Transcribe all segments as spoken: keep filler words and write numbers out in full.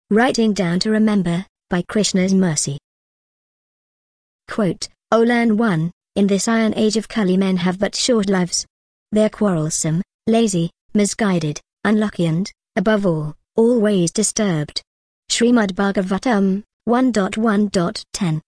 Writing Down to Remember, by Krishna's Mercy. Quote, O learn one, in this iron age of Kali men have but short lives. They are quarrelsome, lazy, misguided, unlucky and, above all, always disturbed. Srimad Bhagavatam, one point one point ten.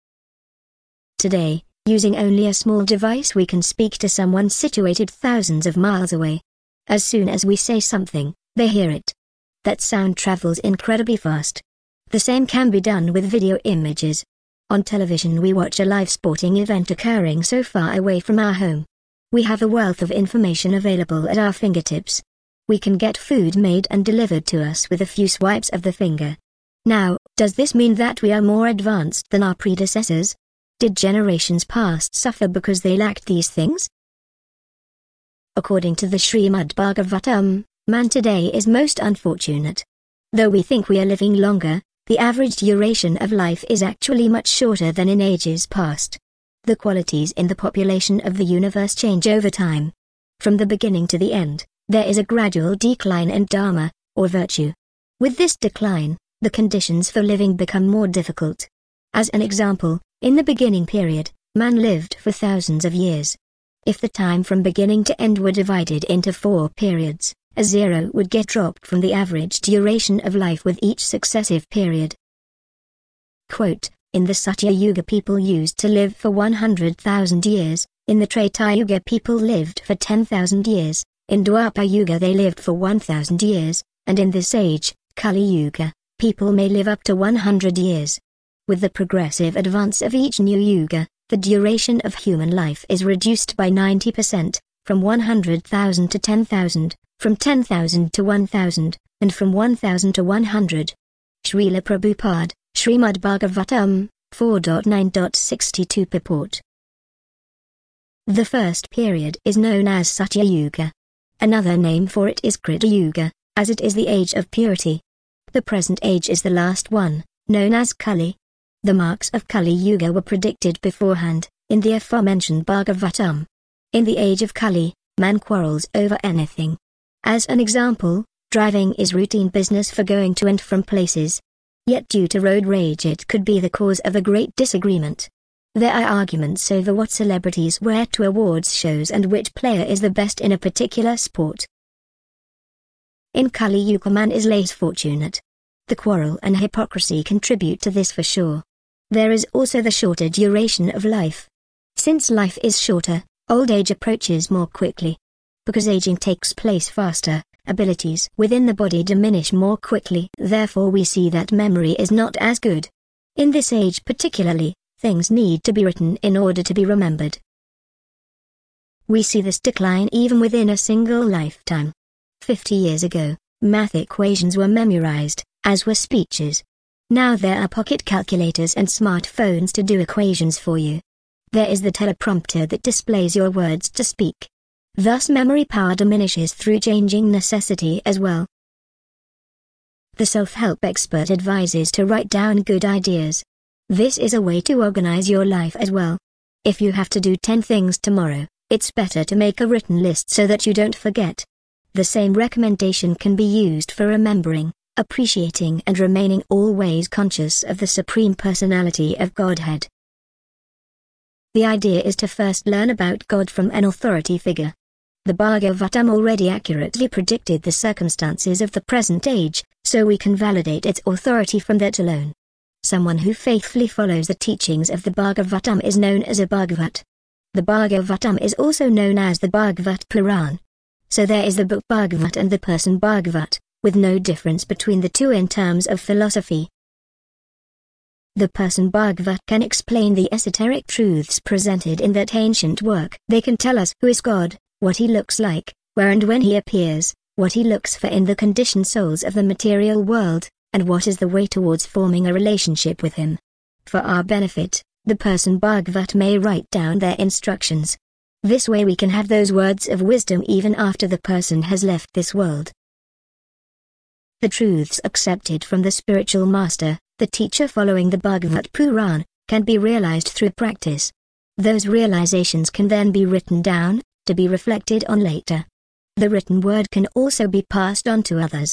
Today, using only a small device we can speak to someone situated thousands of miles away. As soon as we say something, they hear it. That sound travels incredibly fast. The same can be done with video images. On television we watch a live sporting event occurring so far away from our home. We have a wealth of information available at our fingertips. We can get food made and delivered to us with a few swipes of the finger. Now, does this mean that we are more advanced than our predecessors? Did generations past suffer because they lacked these things? According to the Srimad Bhagavatam, man today is most unfortunate. Though we think we are living longer, the average duration of life is actually much shorter than in ages past. The qualities in the population of the universe change over time. From the beginning to the end, there is a gradual decline in dharma, or virtue. With this decline, the conditions for living become more difficult. As an example, in the beginning period, man lived for thousands of years. If the time from beginning to end were divided into four periods, a zero would get dropped from the average duration of life with each successive period. Quote, in the Satya Yuga people used to live for one hundred thousand years, in the Treta Yuga people lived for ten thousand years, in Dwapara Yuga they lived for one thousand years, and in this age, Kali Yuga, people may live up to one hundred years. With the progressive advance of each new yuga, the duration of human life is reduced by ninety percent, from one hundred thousand to ten thousand, from ten thousand to one thousand, and from one thousand to one hundred. Srila Prabhupada, Srimad Bhagavatam, four point nine point sixty-two purport. The first period is known as Satya Yuga. Another name for it is Krita Yuga, as it is the age of purity. The present age is the last one, known as Kali. The marks of Kali Yuga were predicted beforehand, in the aforementioned Bhagavatam. In the age of Kali, man quarrels over anything. As an example, driving is routine business for going to and from places. Yet due to road rage it could be the cause of a great disagreement. There are arguments over what celebrities wear to awards shows and which player is the best in a particular sport. In Kali Yuga man is less fortunate. The quarrel and hypocrisy contribute to this for sure. There is also the shorter duration of life. Since life is shorter, old age approaches more quickly. Because aging takes place faster, abilities within the body diminish more quickly. Therefore we see that memory is not as good. In this age particularly, things need to be written in order to be remembered. We see this decline even within a single lifetime. Fifty years ago, math equations were memorized, as were speeches. Now there are pocket calculators and smartphones to do equations for you. There is the teleprompter that displays your words to speak. Thus memory power diminishes through changing necessity as well. The self-help expert advises to write down good ideas. This is a way to organize your life as well. If you have to do ten things tomorrow, it's better to make a written list so that you don't forget. The same recommendation can be used for remembering, appreciating and remaining always conscious of the Supreme Personality of Godhead. The idea is to first learn about God from an authority figure. The Bhagavatam already accurately predicted the circumstances of the present age, so we can validate its authority from that alone. Someone who faithfully follows the teachings of the Bhagavatam is known as a Bhagavat. The Bhagavatam is also known as the Bhagavat Puran. So there is the book Bhagavat and the person Bhagavat, with no difference between the two in terms of philosophy. The person Bhagavat can explain the esoteric truths presented in that ancient work. They can tell us who is God, what he looks like, where and when he appears, what he looks for in the conditioned souls of the material world, and what is the way towards forming a relationship with him. For our benefit, the person Bhagavat may write down their instructions. This way we can have those words of wisdom even after the person has left this world. The truths accepted from the spiritual master, the teacher following the Bhagavat Puran, can be realized through practice. Those realizations can then be written down, to be reflected on later. The written word can also be passed on to others.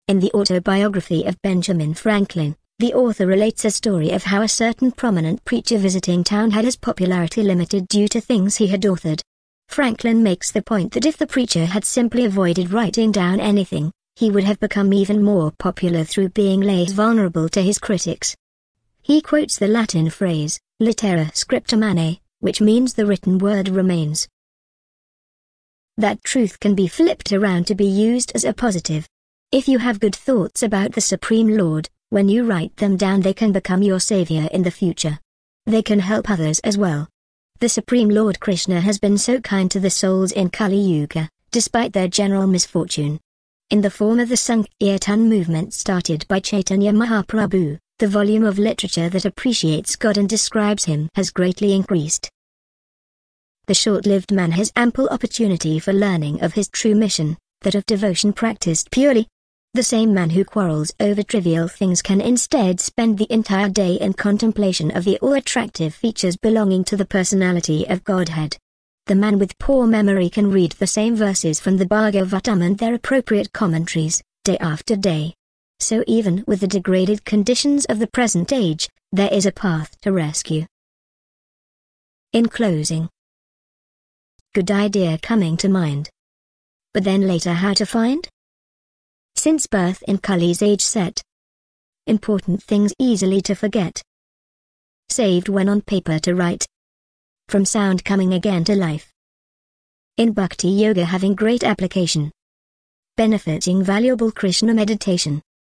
In the autobiography of Benjamin Franklin, the author relates a story of how a certain prominent preacher visiting town had his popularity limited due to things he had authored. Franklin makes the point that if the preacher had simply avoided writing down anything, he would have become even more popular through being less vulnerable to his critics. He quotes the Latin phrase, litera scripta mane, which means the written word remains. That truth can be flipped around to be used as a positive. If you have good thoughts about the Supreme Lord, when you write them down they can become your savior in the future. They can help others as well. The Supreme Lord Krishna has been so kind to the souls in Kali Yuga, despite their general misfortune. In the form of the Sankirtan movement started by Chaitanya Mahaprabhu, the volume of literature that appreciates God and describes Him has greatly increased. The short-lived man has ample opportunity for learning of his true mission, that of devotion practiced purely. The same man who quarrels over trivial things can instead spend the entire day in contemplation of the all-attractive features belonging to the personality of Godhead. The man with poor memory can read the same verses from the Bhagavatam and their appropriate commentaries, day after day. So even with the degraded conditions of the present age, there is a path to rescue. In closing. Good idea coming to mind. But then later how to find? Since birth in Kali's age set. Important things easily to forget. Saved when on paper to write. From sound coming again to life. In Bhakti Yoga having great application. Benefiting valuable Krishna meditation.